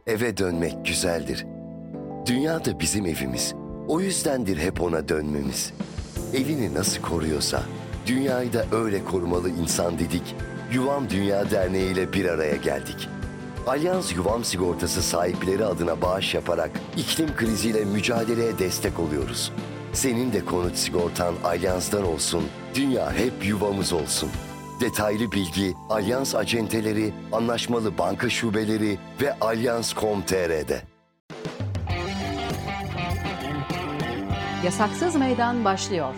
Eve dönmek güzeldir. Dünya da bizim evimiz. O yüzdendir hep ona dönmemiz. Evini nasıl koruyorsa, dünyayı da öyle korumalı insan dedik. Yuvam Dünya Derneği ile bir araya geldik. Alyans Yuvam Sigortası sahipleri adına bağış yaparak iklim kriziyle mücadeleye destek oluyoruz. Senin de konut sigortan Alyans'tan olsun, dünya hep yuvamız olsun. Detaylı bilgi Alyans acenteleri, anlaşmalı banka şubeleri ve alyans.com.tr'de. Yasaksız Meydan başlıyor.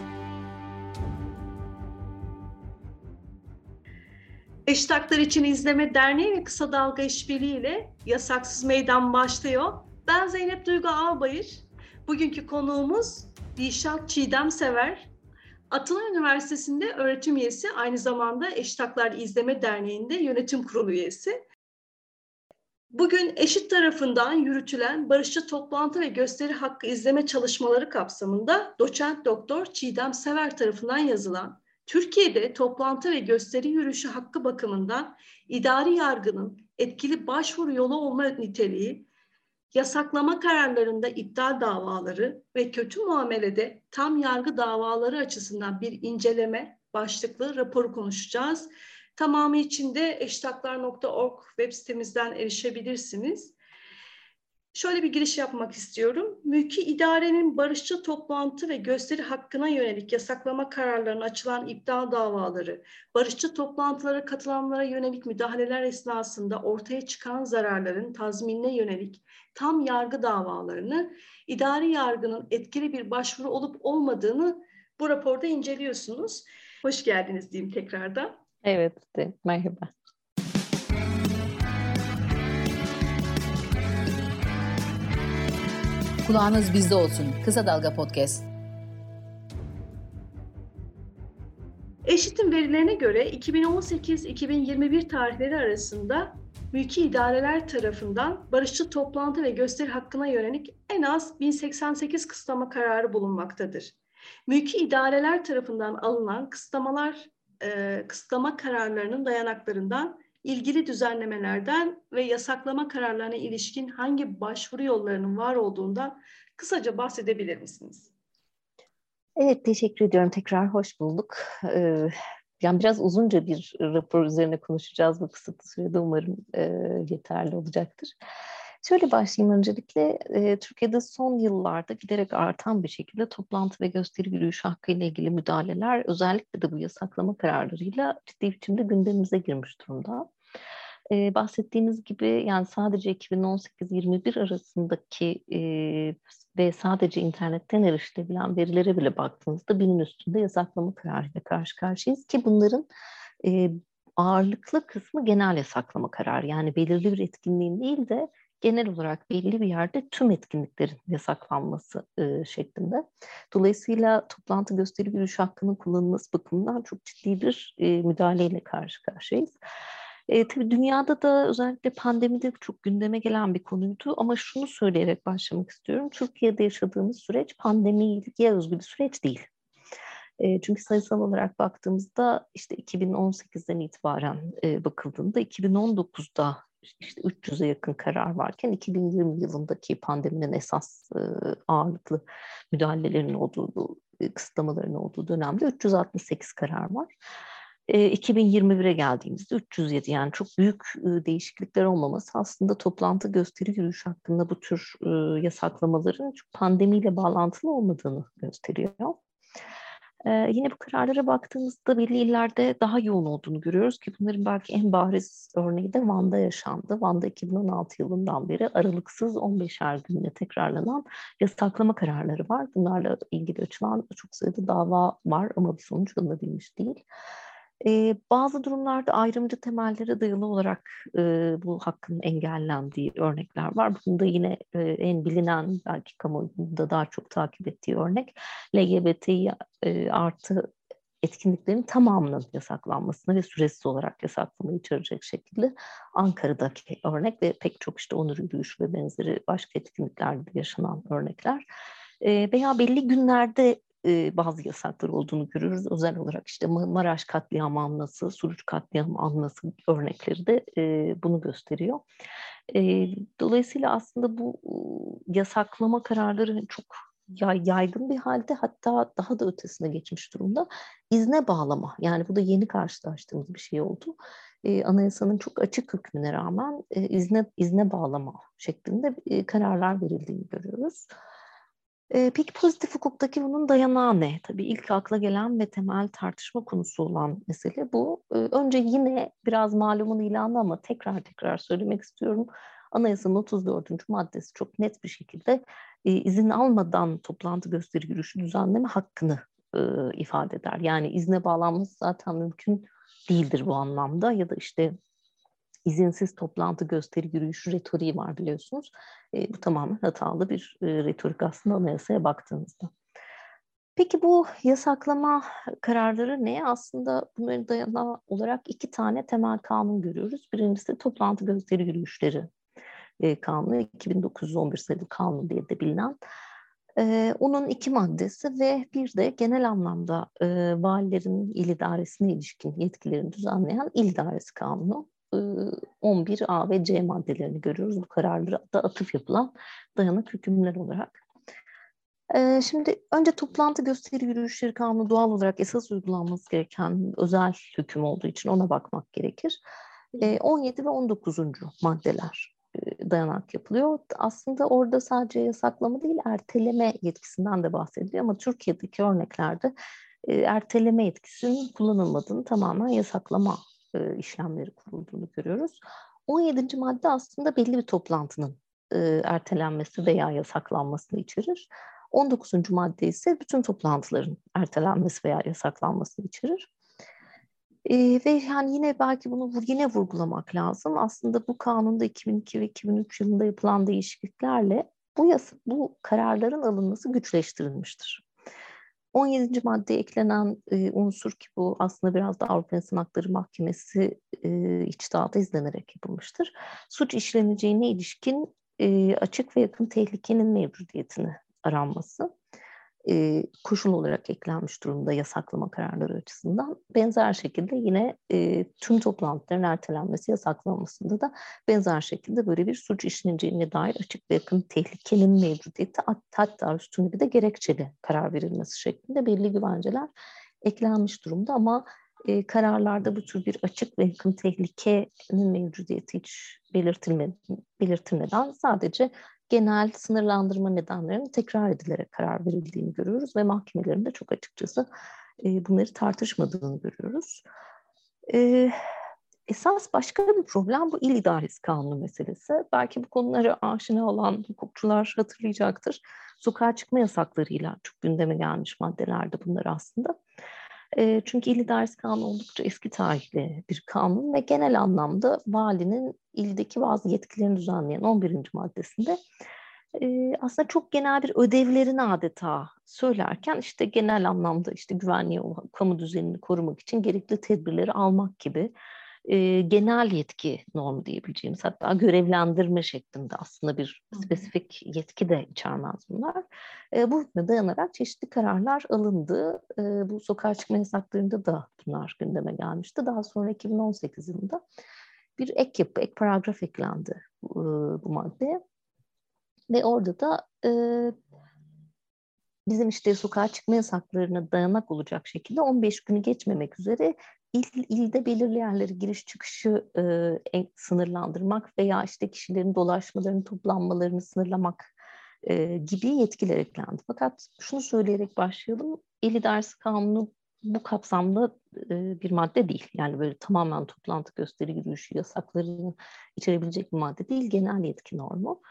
Eşit Haklar İçin İzleme Derneği ve Kısa Dalga İşbirliği ile Yasaksız Meydan başlıyor. Ben Zeynep Duygu Ağbayır. Bugünkü konuğumuz Dilşat Çiğdem Sever. Atılım Üniversitesi'nde öğretim üyesi, aynı zamanda Eşit Haklar İzleme Derneği'nde yönetim kurulu üyesi. Bugün eşit tarafından yürütülen barışçı toplantı ve gösteri hakkı izleme çalışmaları kapsamında doçent doktor Çiğdem Sever tarafından yazılan Türkiye'de toplantı ve gösteri yürüyüşü hakkı bakımından idari yargının etkili başvuru yolu olma niteliği, yasaklama kararlarında iptal davaları ve kötü muamelede tam yargı davaları açısından bir inceleme başlıklı raporu konuşacağız. Tamamı için de eşitaklar.org web sitemizden erişebilirsiniz. Şöyle bir giriş yapmak istiyorum. Mülki idarenin barışçı toplantı ve gösteri hakkına yönelik yasaklama kararlarına açılan iptal davaları, barışçı toplantılara katılanlara yönelik müdahaleler esnasında ortaya çıkan zararların tazminine yönelik tam yargı davalarını, idari yargının etkili bir başvuru olup olmadığını bu raporda inceliyorsunuz. Hoş geldiniz diyeyim tekrardan. Evet, merhaba. Kulağınız bizde olsun. Kısa Dalga Podcast. Eşit'in verilerine göre 2018-2021 tarihleri arasında mülki idareler tarafından barışçı toplantı ve gösteri hakkına yönelik en az 1088 kısıtlama kararı bulunmaktadır. Mülki idareler tarafından alınan kısıtlama kararlarının dayanaklarından, ilgili düzenlemelerden ve yasaklama kararlarına ilişkin hangi başvuru yollarının var olduğundan kısaca bahsedebilir misiniz? Evet, teşekkür ediyorum. Tekrar hoş bulduk. Yani biraz uzunca bir rapor üzerine konuşacağız bu kısıtlı sürede. Umarım yeterli olacaktır. Şöyle başlayayım öncelikle. Türkiye'de son yıllarda giderek artan bir şekilde toplantı ve gösteri yürüyüşü hakkı ile ilgili müdahaleler, özellikle de bu yasaklama kararlarıyla ciddi biçimde gündemimize girmiş durumda. Bahsettiğiniz gibi yani sadece 2018-21 arasındaki ve sadece internetten erişilebilen verilere bile baktığınızda binin üstünde yasaklama kararıyla karşı karşıyayız ki bunların ağırlıklı kısmı genel yasaklama kararı. Yani belirli bir etkinliğin değil de genel olarak belli bir yerde tüm etkinliklerin yasaklanması şeklinde. Dolayısıyla toplantı gösteri yürüyüş hakkının kullanılması bakımından çok ciddi bir müdahaleyle karşı karşıyayız. Tabii dünyada da özellikle pandemide çok gündeme gelen bir konuydu ama şunu söyleyerek başlamak istiyorum. Türkiye'de yaşadığımız süreç pandemiye özgü bir süreç değil. Çünkü sayısal olarak baktığımızda işte 2018'den itibaren bakıldığında 2019'da işte 300'e yakın karar varken 2020 yılındaki pandeminin esas ağırlıklı müdahalelerin olduğu, kısıtlamaların olduğu dönemde 368 karar var. 2021'e geldiğimizde 307, yani çok büyük değişiklikler olmaması aslında toplantı gösteri yürüyüş hakkında bu tür yasaklamaların pandemiyle bağlantılı olmadığını gösteriyor. Yine bu kararlara baktığımızda belli illerde daha yoğun olduğunu görüyoruz ki bunların belki en bariz örneği de Van'da yaşandı. Van'da 2016 yılından beri aralıksız 15'er günde tekrarlanan yasaklama kararları var. Bunlarla ilgili açılan çok sayıda dava var ama bir sonuç alınabilmiş değil. Bazı durumlarda ayrımcı temellere dayalı olarak bu hakkın engellendiği örnekler var. Bunda yine en bilinen, belki kamuoyunda daha çok takip ettiği örnek LGBTİ artı etkinliklerin tamamının yasaklanmasına ve süresiz olarak yasaklamayı içerecek şekilde Ankara'daki örnek ve pek çok işte onur yürüyüşü ve benzeri başka etkinliklerde yaşanan örnekler. Veya belli günlerde bazı yasaklar olduğunu görüyoruz. Özel olarak işte Maraş katliamı anması, Suruç katliamı anması örnekleri de bunu gösteriyor. Dolayısıyla aslında bu yasaklama kararları çok yaygın bir halde, hatta daha da ötesine geçmiş durumda. İzne bağlama, yani bu da yeni karşılaştığımız bir şey oldu. Anayasanın çok açık hükmüne rağmen izne bağlama şeklinde kararlar verildiğini görüyoruz. Peki pozitif hukuktaki bunun dayanağı ne? Tabii ilk akla gelen ve temel tartışma konusu olan mesele bu. Önce yine biraz malumun ilanı ama tekrar söylemek istiyorum. Anayasanın 34. maddesi çok net bir şekilde izin almadan toplantı, gösteri, yürüyüşü düzenleme hakkını ifade eder. Yani izne bağlanması zaten mümkün değildir bu anlamda, ya da işte izinsiz toplantı, gösteri, yürüyüşü retoriği var biliyorsunuz. Bu tamamen hatalı bir retorik aslında anayasaya baktığınızda. Peki bu yasaklama kararları ne? Aslında bunların dayanağı olarak iki tane temel kanun görüyoruz. Birincisi toplantı, gösteri, yürüyüşleri kanunu, 2911 sayılı kanun diye de bilinen. Onun iki maddesi ve bir de genel anlamda valilerin il idaresine ilişkin yetkilerini düzenleyen il idaresi kanunu. 11A ve C maddelerini görüyoruz. Bu kararlara da atıf yapılan dayanak hükümler olarak. Şimdi önce toplantı, gösteri, yürüyüşleri kanunu doğal olarak esas uygulanması gereken özel hüküm olduğu için ona bakmak gerekir. 17 ve 19. maddeler dayanak yapılıyor. Aslında orada sadece yasaklama değil, erteleme yetkisinden de bahsediliyor ama Türkiye'deki örneklerde erteleme yetkisinin kullanılmadığını, tamamen yasaklama işlemleri kurulduğunu görüyoruz. 17. madde aslında belli bir toplantının ertelenmesi veya yasaklanmasını içerir. 19. madde ise bütün toplantıların ertelenmesi veya yasaklanmasını içerir. Ve yani yine belki bunu yine vurgulamak lazım. Aslında bu kanunda 2002 ve 2003 yılında yapılan değişikliklerle bu kararların alınması güçleştirilmiştir. 17. maddeye eklenen unsur, ki bu aslında biraz da Avrupa İnsan Hakları Mahkemesi içtihatı izlenerek yapılmıştır. Suç işleneceğine ilişkin açık ve yakın tehlikenin mevcudiyetini aranması koşul olarak eklenmiş durumda yasaklama kararları açısından. Benzer şekilde yine tüm toplantıların ertelenmesi, yasaklanmasında da benzer şekilde böyle bir suç işleneceğine dair açık ve yakın tehlikenin mevcudiyeti, hatta üstüne bir de gerekçeli karar verilmesi şeklinde belli güvenceler eklenmiş durumda ama kararlarda bu tür bir açık ve yakın tehlikenin mevcudiyeti hiç belirtilmeden sadece genel sınırlandırma nedenlerinin tekrar edilerek karar verildiğini görüyoruz ve mahkemelerin de çok açıkçası bunları tartışmadığını görüyoruz. Esas başka bir problem bu il idaresi kanunu meselesi. Belki bu konulara aşina olan hukukçular hatırlayacaktır. Sokağa çıkma yasaklarıyla çok gündeme gelmiş maddelerdi bunlar aslında. Çünkü il idaresi kanunu oldukça eski tarihli bir kanun ve genel anlamda valinin ildeki bazı yetkilerini düzenleyen 11. maddesinde aslında çok genel bir ödevlerini adeta söylerken işte genel anlamda işte güvenliği, kamu düzenini korumak için gerekli tedbirleri almak gibi genel yetki normu diyebileceğimiz, hatta görevlendirme şeklinde aslında bir spesifik yetki de içermez bunlar. Bu hükme dayanarak çeşitli kararlar alındı. Bu sokağa çıkma yasaklarında da bunlar gündeme gelmişti. Daha sonra 2018 yılında bir ek paragraf eklendi bu maddeye. Ve orada da bizim işte sokağa çıkma yasaklarına dayanak olacak şekilde 15 günü geçmemek üzere ilde belirli yerlere giriş çıkışı sınırlandırmak veya işte kişilerin dolaşmalarını, toplanmalarını sınırlamak gibi yetkiler eklendi. Fakat şunu söyleyerek başlayalım. İl idaresi kanunu bu kapsamda bir madde değil. Yani böyle tamamen toplantı, gösteri, yürüyüşü yasaklarını içerebilecek bir madde değil. Genel yetki normu.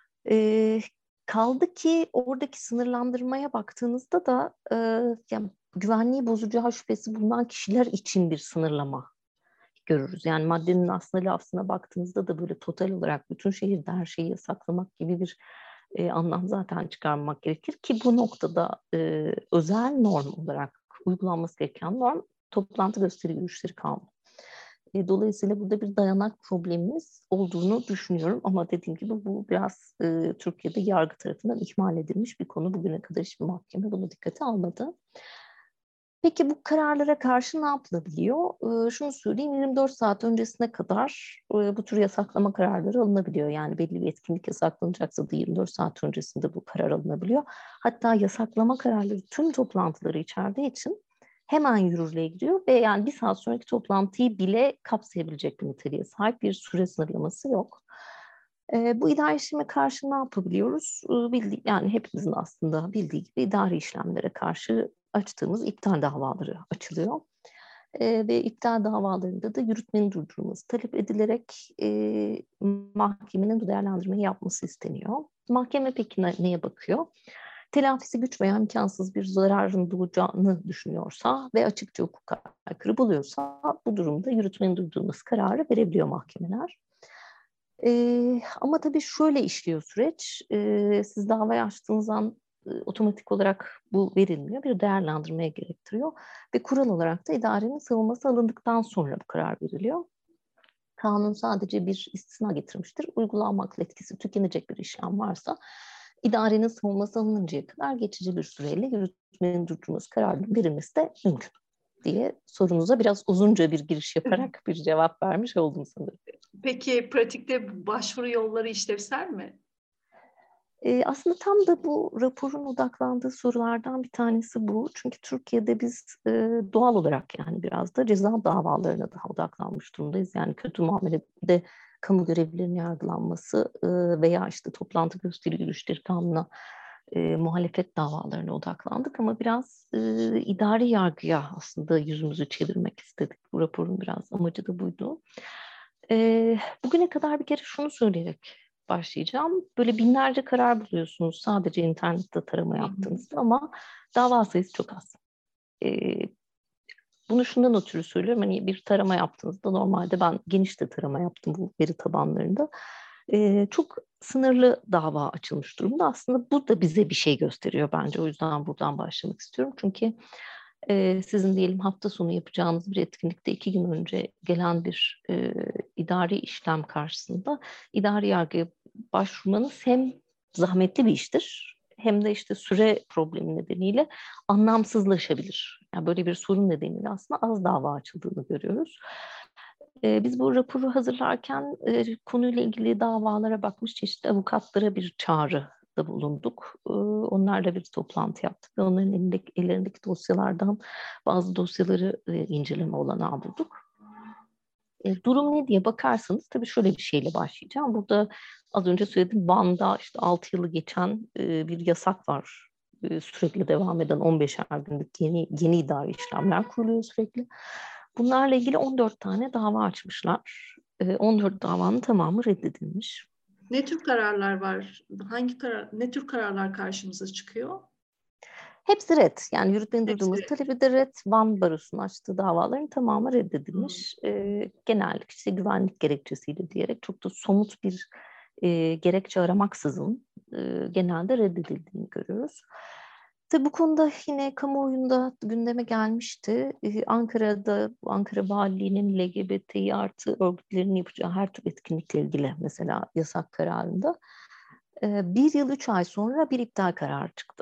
Kaldı ki oradaki sınırlandırmaya baktığınızda da yani güvenliği bozacağı şüphesi bulunan kişiler için bir sınırlama görürüz. Yani maddenin aslında lafzına baktığınızda da böyle total olarak bütün şehirde her şeyi yasaklamak gibi bir anlam zaten çıkarmak gerekir ki bu noktada özel norm olarak uygulanması gereken norm toplantı, gösteri, yürüyüşleri kanunu. Dolayısıyla burada bir dayanak problemimiz olduğunu düşünüyorum ama dediğim gibi bu biraz Türkiye'de yargı tarafından ihmal edilmiş bir konu. Bugüne kadar hiçbir mahkeme bunu dikkate almadı. Peki bu kararlara karşı ne yapılabiliyor? Şunu söyleyeyim, 24 saat öncesine kadar bu tür yasaklama kararları alınabiliyor. Yani belli bir etkinlik yasaklanacaksa da 24 saat öncesinde bu karar alınabiliyor. Hatta yasaklama kararları tüm toplantıları içerdiği için hemen yürürlüğe giriyor ve yani bir saat sonraki toplantıyı bile kapsayabilecek bir niteliğe sahip, bir süre sınırlaması yok. Bu idari işleme karşı ne yapabiliyoruz? Yani hepimizin aslında bildiği gibi idari işlemlere karşı açtığımız iptal davaları açılıyor. Ve iptal davalarında da yürütmenin durdurulması talep edilerek mahkemenin bu değerlendirmeyi yapması isteniyor. Mahkeme peki neye bakıyor? Telafisi güç veya imkansız bir zararın doğacağını düşünüyorsa ve açıkça hukuka aykırı buluyorsa bu durumda yürütmenin durdurulması kararı verebiliyor mahkemeler. Ama tabii şöyle işliyor süreç. Siz davayı açtığınız an otomatik olarak bu verilmiyor. Bir değerlendirmeye gerektiriyor. Ve kural olarak da idarenin savunması alındıktan sonra bu karar veriliyor. Kanun sadece bir istisna getirmiştir. Uygulanmakla etkisi tükenecek bir işlem varsa idarenin savunması alınıncaya kadar geçici bir süreyle yürütmenin durdurulması kararının verilmesi de mümkün diye sorunuza biraz uzunca bir giriş yaparak bir cevap vermiş oldum sanırım. Peki pratikte başvuru yolları işlevsel mi? Aslında tam da bu raporun odaklandığı sorulardan bir tanesi bu. Çünkü Türkiye'de biz doğal olarak yani biraz da ceza davalarına daha odaklanmış durumdayız. Yani kötü muamelede kamu görevlilerinin yargılanması veya işte toplantı gösteri yürüyüşleri kanununa muhalefet davalarına odaklandık. Ama biraz idari yargıya aslında yüzümüzü çevirmek istedik. Bu raporun biraz amacı da buydu. Bugüne kadar bir kere şunu söyleyerek başlayacağım. Böyle binlerce karar buluyorsunuz sadece internette tarama yaptığınızda ama dava sayısı çok az. Bunu şundan ötürü söylüyorum. Hani bir tarama yaptığınızda normalde ben geniş de tarama yaptım bu veri tabanlarında. Çok sınırlı dava açılmış durumda. Aslında bu da bize bir şey gösteriyor bence. O yüzden buradan başlamak istiyorum. Çünkü sizin diyelim hafta sonu yapacağınız bir etkinlikte 2 gün önce gelen bir idari işlem karşısında idari yargıya başvurmanız hem zahmetli bir iştir hem de işte süre problemi nedeniyle anlamsızlaşabilir. Yani böyle bir sorun nedeniyle aslında az dava açıldığını görüyoruz. Biz bu raporu hazırlarken konuyla ilgili davalara bakmış çeşitli avukatlara bir çağrıda bulunduk. Onlarla bir toplantı yaptık ve onların ellerindeki dosyalardan bazı dosyaları inceleme olanağı bulduk. Durum ne diye bakarsanız tabii şöyle bir şeyle başlayacağım. Burada az önce söyledim Van'da işte 6 yılı geçen bir yasak var. Sürekli devam eden 15'er günlük yeni idari işlemler kuruluyor sürekli. Bunlarla ilgili 14 tane dava açmışlar. 14 davanın tamamı reddedilmiş. Ne tür kararlar var? Ne tür kararlar karşımıza çıkıyor? Hepsi red. Yani yürütmenin Hepsi durdurulması red. talebi de red. Van Barosu'nun açtığı davaların tamamı reddedilmiş. Genellikle işte güvenlik gerekçesiyle diyerek çok da somut bir gerekçe aramaksızın genelde reddedildiğini görüyoruz. Tabii bu konuda yine kamuoyunda gündeme gelmişti. Ankara'da, Ankara Valiliği'nin LGBT artı örgütlerinin yapacağı her tür etkinlikle ilgili mesela yasak kararında 1 yıl 3 ay sonra bir iptal kararı çıktı.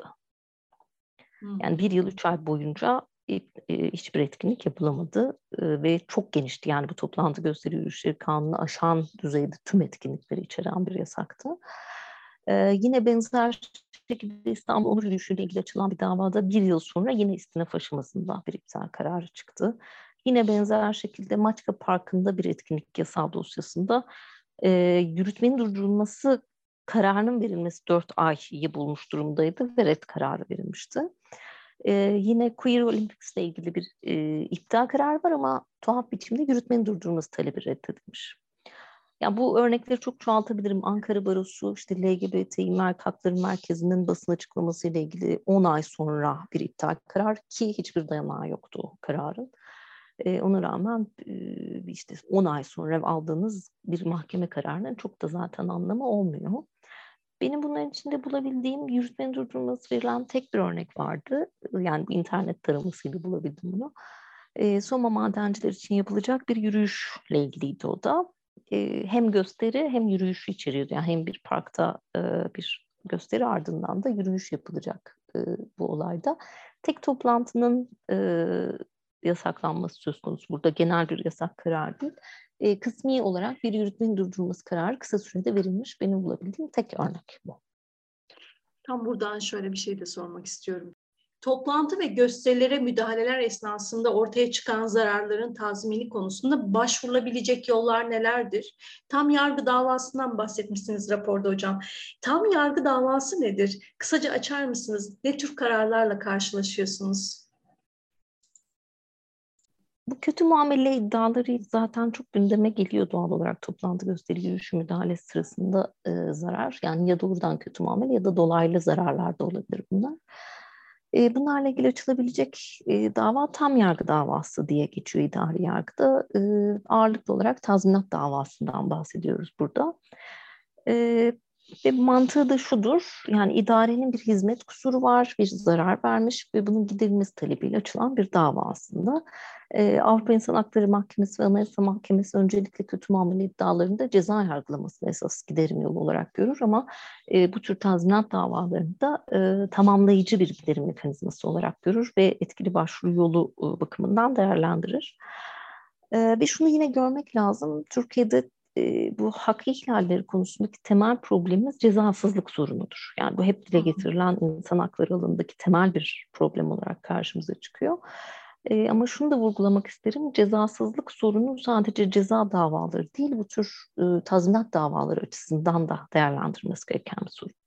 Yani 1 yıl 3 ay boyunca hiçbir etkinlik yapılamadı ve çok genişti. Yani bu toplantı gösteri yürüyüşleri kanunu aşan düzeyde tüm etkinlikleri içeren bir yasaktı. Yine benzer şekilde İstanbul Onur Yürüyüşü ile ilgili açılan bir davada 1 yıl sonra yine istinaf aşamasında bir iptal kararı çıktı. Yine benzer şekilde Maçka Parkı'nda bir etkinlik yasağı dosyasında yürütmenin durdurulması kararının verilmesi 4 ayı bulmuş durumdaydı ve red kararı verilmişti. Yine Queer Olympics ile ilgili bir iptal kararı var ama tuhaf biçimde yürütmenin durdurulması talebi reddedilmiş. Yani bu örnekleri çok çoğaltabilirim. Ankara Barosu, işte LGBT Hakları Merkezi'nin basın açıklaması ile ilgili 10 ay sonra bir iptal karar ki hiçbir dayanağı yoktu o kararın. Ona rağmen işte 10 ay sonra aldığınız bir mahkeme kararının çok da zaten anlamı olmuyor. Benim bunların içinde bulabildiğim yürütmenin durdurulması verilen tek bir örnek vardı. Yani internet taramasıyla bulabildim bunu. Soma madenciler için yapılacak bir yürüyüşle ilgiliydi o da. Hem gösteri hem yürüyüşü içeriyordu. Yani hem bir parkta bir gösteri ardından da yürüyüş yapılacak bu olayda. Tek toplantının yasaklanması söz konusu. Burada genel bir yasak kararı değil. Kısmi olarak bir yürütmenin durdurulması kararı kısa sürede verilmiş. Benim bulabildiğim tek örnek bu. Tam buradan şöyle bir şey de sormak istiyorum. Toplantı ve gösterilere müdahaleler esnasında ortaya çıkan zararların tazmini konusunda başvurulabilecek yollar nelerdir? Tam yargı davasından bahsetmişsiniz raporda hocam. Tam yargı davası nedir? Kısaca açar mısınız? Ne tür kararlarla karşılaşıyorsunuz? Bu kötü muamele iddiaları zaten çok gündeme geliyor doğal olarak toplantı, gösteri, yürüyüş, müdahale sırasında zarar. Yani ya doğrudan kötü muamele ya da dolaylı zararlar da olabilir bunlar. Bunlarla ilgili açılabilecek dava tam yargı davası diye geçiyor idari yargıda. Ağırlıklı olarak tazminat davasından bahsediyoruz burada. Ve mantığı da şudur, yani idarenin bir hizmet kusuru var, bir zarar vermiş ve bunun giderilmesi talebiyle açılan bir dava aslında. Avrupa İnsan Hakları Mahkemesi ve Anayasa Mahkemesi öncelikle kötü muamele iddialarında ceza yargılamasını esas giderim yolu olarak görür ama bu tür tazminat davalarında tamamlayıcı bir giderim mekanizması olarak görür ve etkili başvuru yolu bakımından değerlendirir. Ve şunu yine görmek lazım, Türkiye'de bu hak ihlalleri konusundaki temel problemimiz cezasızlık sorunudur. Yani bu hep dile getirilen insan hakları alanındaki temel bir problem olarak karşımıza çıkıyor. Ama şunu da vurgulamak isterim, cezasızlık sorunu sadece ceza davaları değil, bu tür tazminat davaları açısından da değerlendirilmesi gereken bir sorun.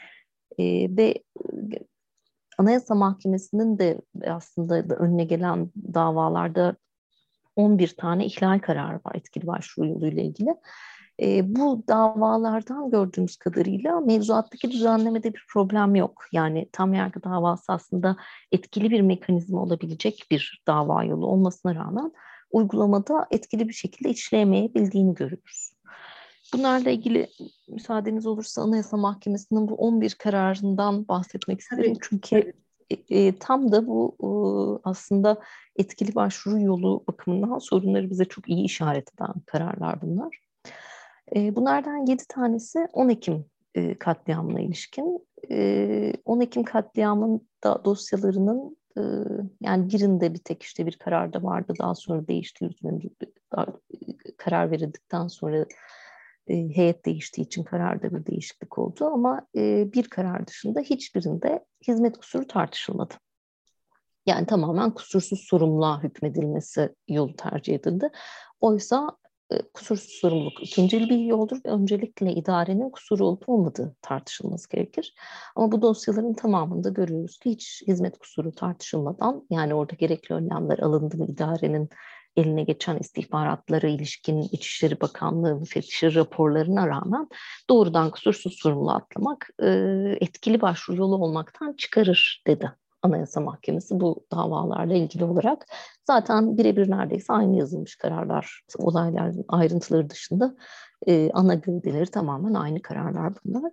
Ve Anayasa Mahkemesi'nin de aslında önüne gelen davalarda 11 tane ihlal kararı var etkili başvuru yoluyla ilgili. Bu davalardan gördüğümüz kadarıyla mevzuattaki düzenlemede bir problem yok. Yani tam yargı davası aslında etkili bir mekanizma olabilecek bir dava yolu olmasına rağmen uygulamada etkili bir şekilde işleyemeyebildiğini görüyoruz. Bunlarla ilgili müsaadeniz olursa Anayasa Mahkemesi'nin bu 11 kararından bahsetmek isterim. Tabii. Çünkü tam da bu aslında etkili başvuru yolu bakımından sorunları bize çok iyi işaret eden kararlar bunlar. Bunlardan 7 tanesi 10 Ekim katliamına ilişkin. 10 Ekim katliamın da dosyalarının yani birinde bir tek işte bir kararda vardı. Daha sonra değişti. Karar verildikten sonra heyet değiştiği için kararda bir değişiklik oldu. Ama bir karar dışında hiçbirinde hizmet kusuru tartışılmadı. Yani tamamen kusursuz sorumluluğa hükmedilmesi yolu tercih edildi. Oysa kusursuz sorumluluk ikincil bir yoldur ve öncelikle idarenin kusuru olup olmadığı tartışılması gerekir. Ama bu dosyaların tamamında görüyoruz ki hiç hizmet kusuru tartışılmadan, yani orada gerekli önlemler alındı mı, idarenin eline geçen istihbaratlara ilişkin İçişleri Bakanlığı müfettişi raporlarına rağmen doğrudan kusursuz sorumluluğu atlamak etkili başvuru yolu olmaktan çıkarır dedi Anayasa Mahkemesi bu davalarla ilgili olarak. Zaten birebir neredeyse aynı yazılmış kararlar, olayların ayrıntıları dışında ana gövdeleri tamamen aynı kararlar bunlar.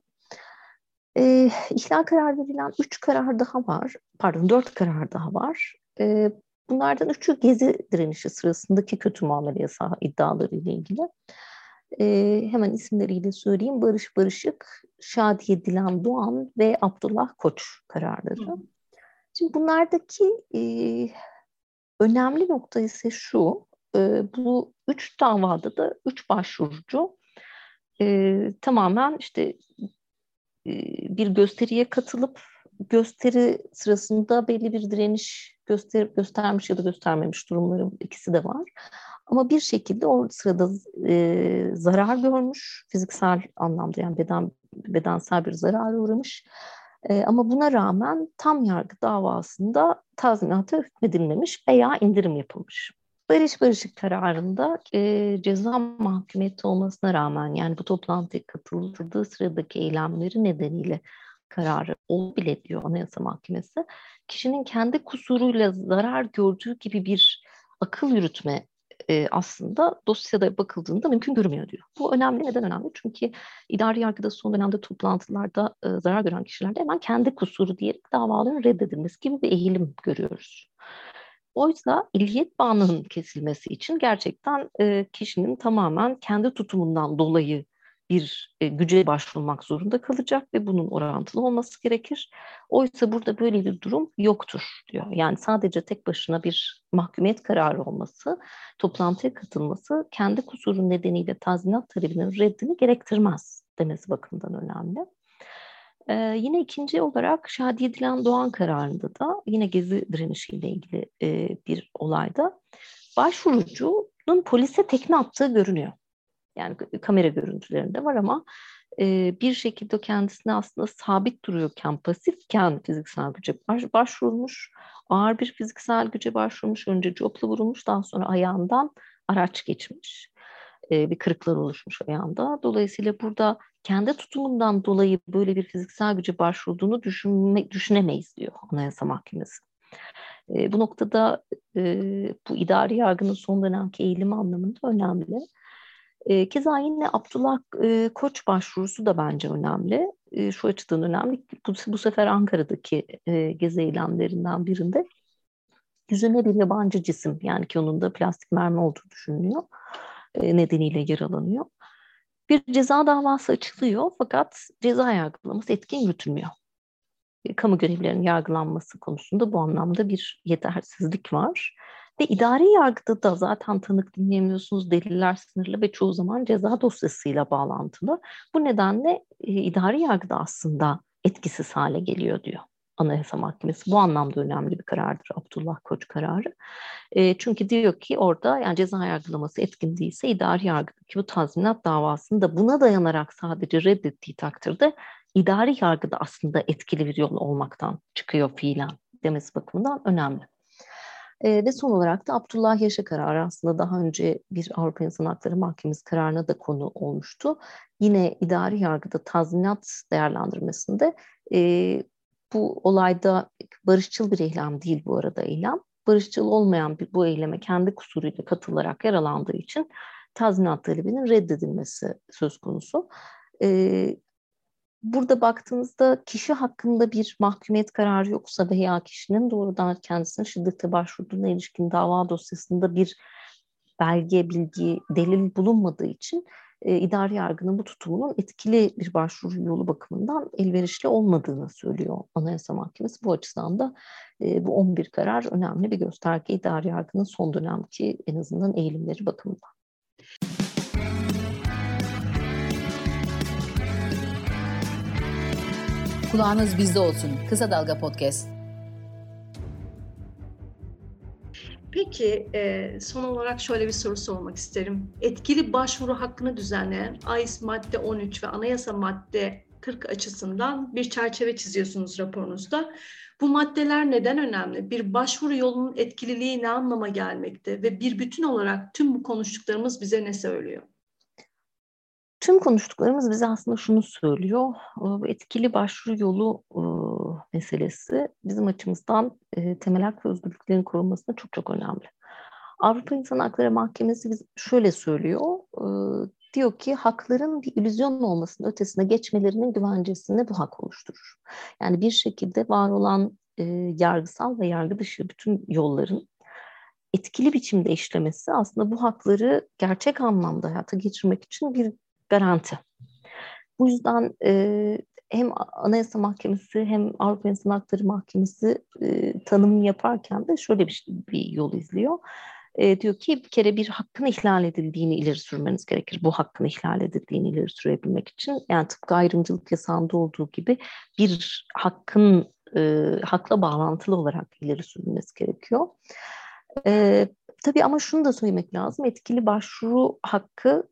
İhlal karar verilen 3 karar daha var, pardon 4 karar daha var. Bunlardan 3'ü Gezi direnişi sırasındaki kötü muamele yasağı iddiaları ile ilgili. Hemen isimleriyle söyleyeyim. Barış Barışık, Şadiye Dilan Doğan ve Abdullah Koç kararları. Şimdi bunlardaki önemli nokta ise şu, bu 3 davada da 3 başvurucu tamamen işte bir gösteriye katılıp gösteri sırasında belli bir direniş göstermiş ya da göstermemiş durumların ikisi de var. Ama bir şekilde o sırada zarar görmüş, fiziksel anlamda yani bedensel bir zarara uğramış. Ama buna rağmen tam yargı davasında tazminata hükmedilmemiş veya indirim yapılmış. Barış Barışık kararında ceza mahkumiyeti olmasına rağmen, yani bu toplantıya katıldığı sıradaki eylemleri nedeniyle kararı ol bile diyor Anayasa Mahkemesi, kişinin kendi kusuruyla zarar gördüğü gibi bir akıl yürütme aslında dosyada bakıldığında mümkün görünmüyor diyor. Bu önemli. Neden önemli? Çünkü idari yargıda son dönemde toplantılarda zarar gören kişilerde hemen kendi kusuru diyerek davaların reddedilmesi gibi bir eğilim görüyoruz. Oysa illiyet bağının kesilmesi için gerçekten kişinin tamamen kendi tutumundan dolayı bir güce başvurmak zorunda kalacak ve bunun orantılı olması gerekir. Oysa burada böyle bir durum yoktur diyor. Yani sadece tek başına bir mahkumiyet kararı olması, toplantıya katılması kendi kusuru nedeniyle tazminat talebinin reddini gerektirmez demesi bakımından önemli. Yine ikinci olarak Şadiye Dilan Doğan kararında da yine Gezi direnişiyle ilgili bir olayda başvurucunun polise tekme attığı görünüyor. Yani kamera görüntülerinde var ama bir şekilde kendisine aslında sabit duruyorken, pasifken fiziksel güce başvurmuş. Ağır bir fiziksel güce başvurmuş. Önce copla vurulmuş, daha sonra ayağından araç geçmiş. Bir kırıklar oluşmuş ayağında. Dolayısıyla burada kendi tutumundan dolayı böyle bir fiziksel güce başvurduğunu düşünemeyiz diyor Anayasa Mahkemesi. Bu noktada bu idari yargının son dönemki eğilimi anlamında önemli. Keza yine Abdullah Koç başvurusu da bence önemli. Şu açıdan önemli. Bu sefer Ankara'daki gezi eylemlerinden birinde yüzüne bir yabancı cisim, yani ki onun da plastik mermi olduğu düşünülüyor, nedeniyle yaralanıyor. Bir ceza davası açılıyor fakat ceza yargılaması etkin yürütülmüyor. Kamu görevlilerinin yargılanması konusunda bu anlamda bir yetersizlik var. Ve idari yargıda da zaten tanık dinleyemiyorsunuz, deliller sınırlı ve çoğu zaman ceza dosyasıyla bağlantılı. Bu nedenle idari yargıda aslında etkisiz hale geliyor diyor Anayasa Mahkemesi. Bu anlamda önemli bir karardır Abdullah Koç kararı. Çünkü diyor ki orada, yani ceza yargılaması etkin değilse idari yargıdaki bu tazminat davasını da buna dayanarak sadece reddettiği takdirde idari yargıda aslında etkili bir yol olmaktan çıkıyor fiilen demesi bakımından önemli. Ve son olarak da Abdullah Yaşa kararı aslında daha önce bir Avrupa İnsan Hakları Mahkemesi kararına da konu olmuştu. Yine idari yargıda tazminat değerlendirmesinde bu olayda barışçıl bir eylem değil bu arada eylem. Barışçıl olmayan bu eyleme kendi kusuruyla katılarak yaralandığı için tazminat talebinin reddedilmesi söz konusu. Burada baktığınızda kişi hakkında bir mahkumiyet kararı yoksa veya kişinin doğrudan kendisine şiddete başvurduğuna ilişkin dava dosyasında bir belge, bilgi, delil bulunmadığı için idari yargının bu tutumunun etkili bir başvuru yolu bakımından elverişli olmadığını söylüyor Anayasa Mahkemesi. Bu açıdan da bu 11 karar önemli bir gösterge idari yargının son dönemki en azından eğilimleri bakımından. Kulağınız bizde olsun. Kısa Dalga Podcast. Peki son olarak şöyle bir soru sormak isterim. Etkili başvuru hakkını düzenleyen AİS madde 13 ve anayasa madde 40 açısından bir çerçeve çiziyorsunuz raporunuzda. Bu maddeler neden önemli? Bir başvuru yolunun etkililiği ne anlama gelmekte? Ve bir bütün olarak tüm bu konuştuklarımız bize ne söylüyor? Tüm konuştuklarımız bize aslında şunu söylüyor. Etkili başvuru yolu meselesi bizim açımızdan temel hak ve özgürlüklerin korunmasında çok çok önemli. Avrupa İnsan Hakları Mahkemesi şöyle söylüyor. Diyor ki hakların bir illüzyon olmasının ötesine geçmelerinin güvencesini bu hak oluşturur. Yani bir şekilde var olan yargısal ve yargı dışı bütün yolların etkili biçimde işlemesi aslında bu hakları gerçek anlamda hayata geçirmek için bir garanti. Bu yüzden hem Anayasa Mahkemesi hem Avrupa İnsan Hakları Mahkemesi tanımını yaparken de şöyle bir yol izliyor. Diyor ki bir kere bir hakkın ihlal edildiğini ileri sürmeniz gerekir. Bu hakkın ihlal edildiğini ileri sürebilmek için. Yani tıpkı ayrımcılık yasağında olduğu gibi bir hakkın hakla bağlantılı olarak ileri sürülmesi gerekiyor. Tabii ama şunu da söylemek lazım. Etkili başvuru hakkı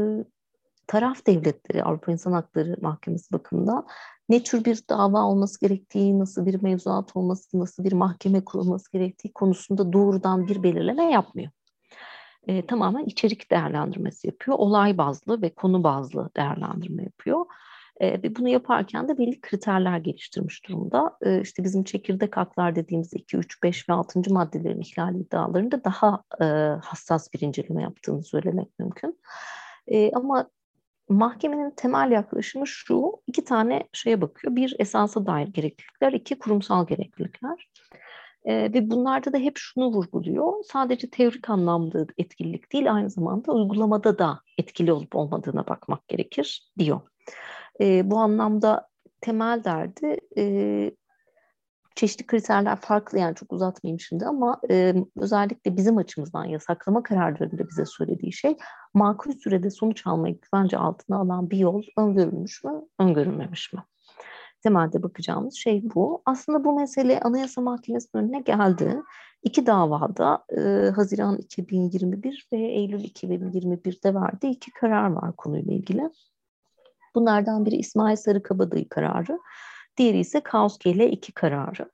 taraf devletleri, Avrupa İnsan Hakları Mahkemesi bakımından ne tür bir dava olması gerektiği, nasıl bir mevzuat olması, nasıl bir mahkeme kurulması gerektiği konusunda doğrudan bir belirleme yapmıyor. Tamamen içerik değerlendirmesi yapıyor. Olay bazlı ve konu bazlı değerlendirme yapıyor. Ve bunu yaparken de belli kriterler geliştirmiş durumda. İşte bizim çekirdek haklar dediğimiz 2, 3, 5 ve 6. maddelerin ihlal iddialarında daha hassas bir inceleme yaptığını söylemek mümkün. Ama mahkemenin temel yaklaşımı şu: 2 tane şeye bakıyor. Bir, esasa dair gereklilikler; 2, kurumsal gereklilikler. Ve bunlarda da hep şunu vurguluyor. Sadece teorik anlamda etkililik değil, aynı zamanda uygulamada da etkili olup olmadığına bakmak gerekir diyor. Bu anlamda temel derdi çeşitli kriterler farklı, yani çok uzatmayayım şimdi ama özellikle bizim açımızdan yasaklama kararlarında bize söylediği şey, makul sürede sonuç almayı güvence altına alan bir yol öngörülmüş mü, öngörülmemiş mi? Temelde bakacağımız şey bu. Aslında bu mesele Anayasa Mahkemesi'nin önüne geldi. İki davada Haziran 2021 ve Eylül 2021'de verdiği iki karar var konuyla ilgili. Bunlardan biri İsmail Sarıkabadayı kararı, diğeri ise Kaos GL2 kararı.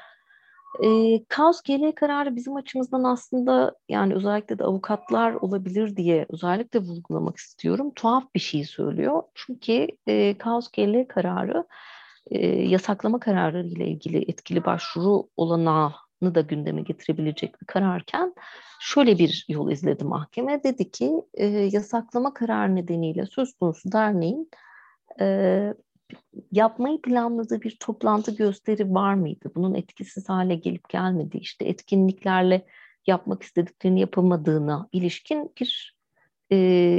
Kaos GL kararı bizim açımızdan aslında, yani özellikle de avukatlar olabilir diye özellikle vurgulamak istiyorum, tuhaf bir şey söylüyor. Çünkü Kaos GL kararı yasaklama kararları ile ilgili etkili başvuru olanağını da gündeme getirebilecek bir kararken şöyle bir yol izledi mahkeme. Dedi ki yasaklama kararı nedeniyle söz konusu derneğin yapmayı planladığı bir toplantı, gösteri var mıydı? Bunun etkisiz hale gelip gelmedi. İşte etkinliklerle yapmak istediklerini yapamadığına ilişkin bir e,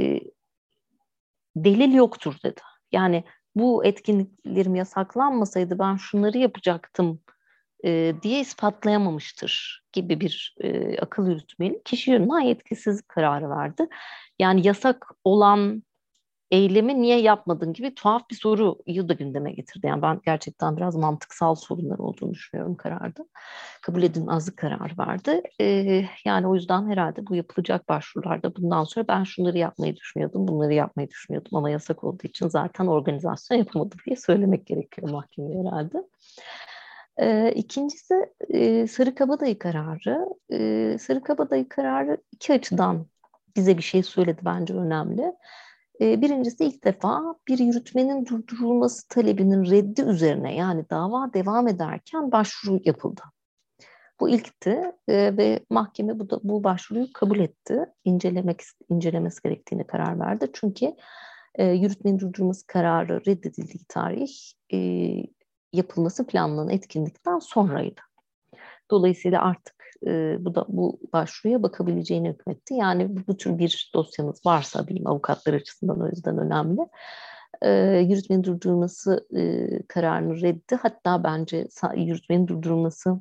delil yoktur dedi. Yani bu etkinliklerim yasaklanmasaydı ben şunları yapacaktım diye ispatlayamamıştır gibi bir akıl yürütmeli kişi yönünden yetkisizlik kararı verdi. Yani yasak olan eylemi niye yapmadın gibi tuhaf bir soruyu da gündeme getirdi. Yani ben gerçekten biraz mantıksal sorunlar olduğunu düşünüyorum kararda. Kabul edilmezlik kararı verdi. Yani o yüzden herhalde bu yapılacak başvurularda bundan sonra ben şunları yapmayı düşünüyordum, bunları yapmayı düşünüyordum ama yasak olduğu için zaten organizasyon yapamadım diye söylemek gerekiyor mahkemeye herhalde. İkincisi Sarıkabadayı kararı. Sarıkabadayı kararı iki açıdan bize bir şey söyledi, bence önemli. Birincisi, ilk defa bir yürütmenin durdurulması talebinin reddi üzerine, yani dava devam ederken başvuru yapıldı. Bu ilkti ve mahkeme bu başvuruyu kabul etti. İncelemesi gerektiğine karar verdi. Çünkü yürütmenin durdurulması kararı reddedildiği tarih yapılması planlanan etkinlikten sonraydı. Dolayısıyla artık bu başvuruya bakabileceğini hükmetti. Yani bu tür bir dosyanız varsa diyeyim, avukatlar açısından o yüzden önemli. Yürütmenin durdurulması kararını reddi. Hatta bence yürütmenin durdurulması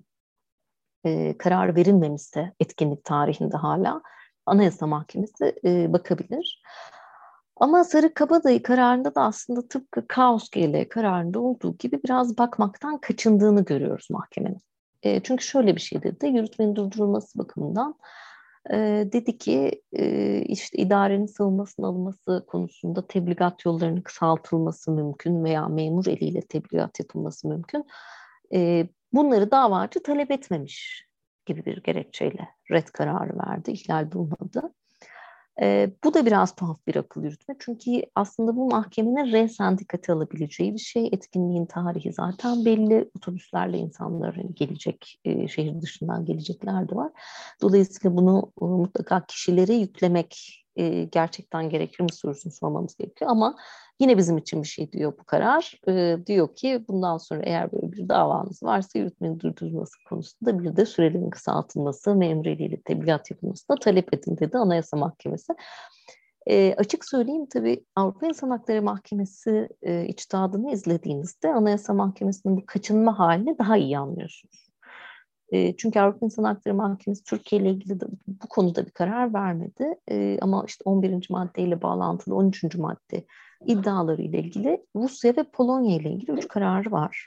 kararı verilmemişse etkinlik tarihinde hala Anayasa Mahkemesi bakabilir. Ama Sarıkabadayı kararında da aslında tıpkı Kaos GL kararında olduğu gibi biraz bakmaktan kaçındığını görüyoruz mahkemenin. Çünkü şöyle bir şey dedi, yürütmenin durdurulması bakımından dedi ki işte idarenin savunmasının alınması konusunda tebligat yollarının kısaltılması mümkün veya memur eliyle tebligat yapılması mümkün. Bunları davacı talep etmemiş gibi bir gerekçeyle red kararı verdi, ihlal bulmadı. Bu da biraz tuhaf bir akıl yürütme. Çünkü aslında bu mahkemenin resen dikkate alabileceği bir şey. Etkinliğin tarihi zaten belli. Otobüslerle insanlar gelecek, şehir dışından gelecekler de var. Dolayısıyla bunu mutlaka kişilere yüklemek gerçekten gerekir mi sorusunu sormamız gerekiyor. Ama yine bizim için bir şey diyor bu karar. Diyor ki bundan sonra eğer böyle bir davanız varsa yürütmenin durdurulması konusunda bir de sürelerin kısaltılması, memur eliyle tebligat yapılması da talep edin dedi Anayasa Mahkemesi. Açık söyleyeyim, tabii Avrupa İnsan Hakları Mahkemesi içtihadını izlediğinizde Anayasa Mahkemesi'nin bu kaçınma halini daha iyi anlıyorsunuz. Çünkü Avrupa İnsan Hakları Mahkemesi Türkiye ile ilgili de bu konuda bir karar vermedi. Ama işte 11. maddeyle bağlantılı 13. madde iddiaları ile ilgili Rusya ve Polonya ile ilgili 3 kararı var.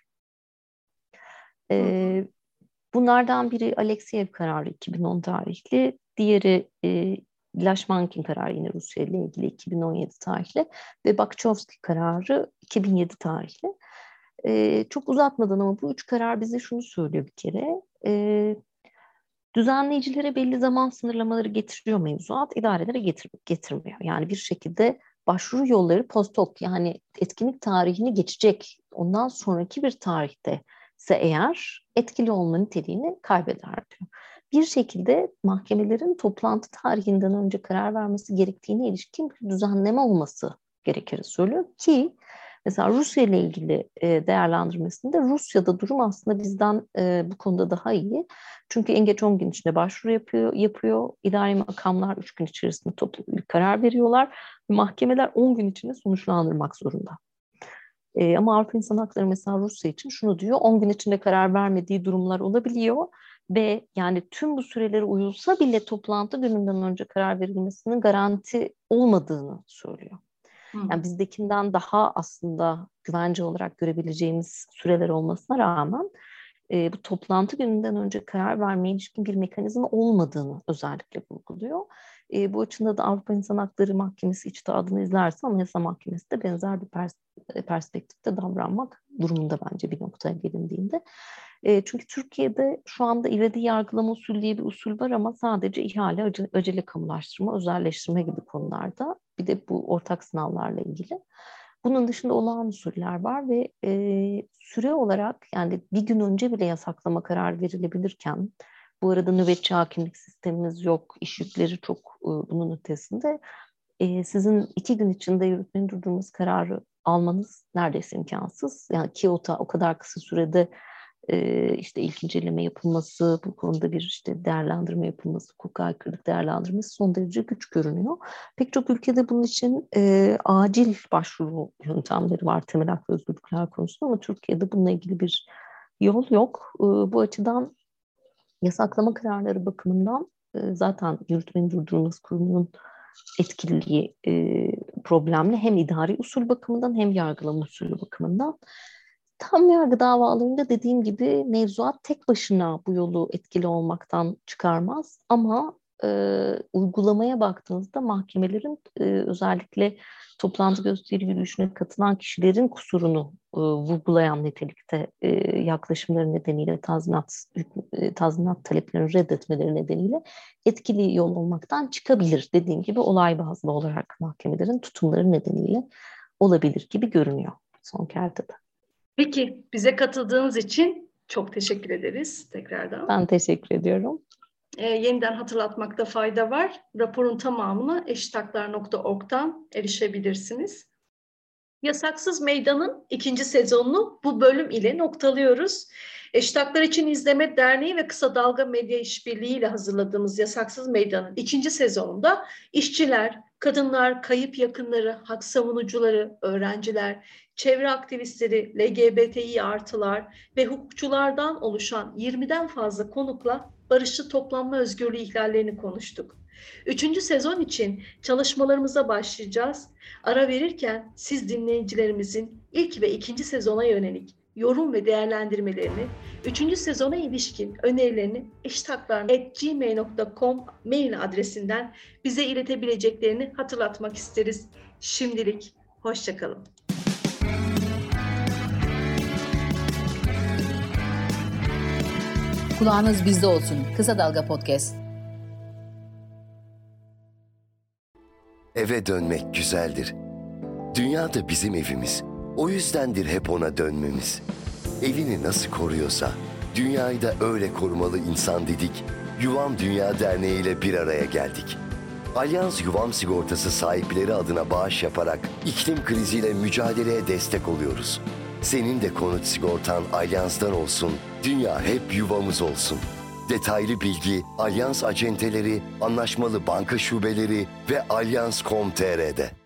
Bunlardan biri Alexeyev kararı 2010 tarihli, diğeri Lashmankin kararı yine Rusya ile ilgili 2017 tarihli ve Bakçovski kararı 2007 tarihli. Çok uzatmadan ama bu 3 karar bize şunu söylüyor bir kere. Düzenleyicilere belli zaman sınırlamaları getiriyor mevzuat, idarelere getirmiyor. Yani bir şekilde başvuru yolları post hoc, yani etkinlik tarihini geçecek ondan sonraki bir tarihte ise eğer etkili olma niteliğini kaybeder diyor. Bir şekilde mahkemelerin toplantı tarihinden önce karar vermesi gerektiğine ilişkin bir düzenleme olması gerekir söylüyor ki Mesela Rusya ile ilgili değerlendirmesinde Rusya'da durum aslında bizden bu konuda daha iyi. Çünkü en geç 10 gün içinde başvuru yapıyor. İdari makamlar 3 gün içerisinde toplu bir karar veriyorlar. Mahkemeler 10 gün içinde sonuçlandırmak zorunda. Ama Avrupa İnsan Hakları mesela Rusya için şunu diyor: 10 gün içinde karar vermediği durumlar olabiliyor ve yani tüm bu sürelere uyulsa bile toplantı gününden önce karar verilmesinin garanti olmadığını söylüyor. Yani bizdekinden daha aslında güvence olarak görebileceğimiz süreler olmasına rağmen bu toplantı gününden önce karar vermeye ilişkin bir mekanizma olmadığını özellikle vurguluyor. Bu açıdan da Avrupa İnsan Hakları Mahkemesi içtihadını izlerse Anayasa Mahkemesi de benzer bir perspektifte davranmak durumunda bence bir noktaya gelindiğinde. Çünkü Türkiye'de şu anda ivedi yargılama usulü diye bir usul var ama sadece ihale, acele kamulaştırma, özelleştirme gibi konularda. Bir de bu ortak sınavlarla ilgili. Bunun dışında olağan usuller var ve süre olarak yani bir gün önce bile yasaklama kararı verilebilirken, bu arada nöbetçi hakimlik sistemimiz yok, iş yükleri çok bunun ötesinde. Sizin 2 gün içinde yürütmenin durdurması kararı almanız neredeyse imkansız. Yani ki o kadar kısa sürede işte ilk inceleme yapılması, bu konuda bir işte değerlendirme yapılması, hukuka aykırılık değerlendirmesi son derece güç görünüyor. Pek çok ülkede bunun için acil başvuru yöntemleri var temel hak ve özgürlükler konusunda ama Türkiye'de bununla ilgili bir yol yok. Bu açıdan yasaklama kararları bakımından zaten yürütmenin durdurulması kurumunun etkililiği problemli hem idari usul bakımından hem yargılama usulü bakımından. Tam yargı davalarında dediğim gibi mevzuat tek başına bu yolu etkili olmaktan çıkarmaz ama uygulamaya baktığınızda mahkemelerin özellikle toplantı gösteri yürüyüşüne katılan kişilerin kusurunu vurgulayan nitelikte yaklaşımları nedeniyle tazminat taleplerini reddetmeleri nedeniyle etkili yol olmaktan çıkabilir. Dediğim gibi olay bazlı olarak mahkemelerin tutumları nedeniyle olabilir gibi görünüyor son kertede. Peki, bize katıldığınız için çok teşekkür ederiz tekrardan. Ben teşekkür ediyorum. Yeniden hatırlatmakta fayda var. Raporun tamamına eşitaklar.org'dan erişebilirsiniz. Yasaksız Meydan'ın 2. sezonunu bu bölüm ile noktalıyoruz. Eşit Haklar İçin İzleme Derneği ve Kısa Dalga Medya İşbirliği ile hazırladığımız Yasaksız Meydan'ın 2. sezonunda işçiler, kadınlar, kayıp yakınları, hak savunucuları, öğrenciler, çevre aktivistleri, LGBTİ artılar ve hukukçulardan oluşan 20'den fazla konukla barışçı toplanma özgürlüğü ihlallerini konuştuk. 3. sezon için çalışmalarımıza başlayacağız. Ara verirken siz dinleyicilerimizin ilk ve 2. sezona yönelik yorum ve değerlendirmelerini, 3. sezona ilişkin önerilerini eşitaklar@gmail.com mail adresinden bize iletebileceklerini hatırlatmak isteriz. Şimdilik hoşça kalın. Kulağınız bizde olsun. Kısa Dalga Podcast. Eve dönmek güzeldir. Dünya da bizim evimiz. O yüzdendir hep ona dönmemiz. Evini nasıl koruyorsa, dünyayı da öyle korumalı insan dedik. Yuvam Dünya Derneği ile bir araya geldik. Alyans Yuvam Sigortası sahipleri adına bağış yaparak iklim kriziyle mücadeleye destek oluyoruz. Senin de konut sigortan Alyans'tan olsun, dünya hep yuvamız olsun. Detaylı bilgi Alyans acenteleri, anlaşmalı banka şubeleri ve Alyans.com.tr'de.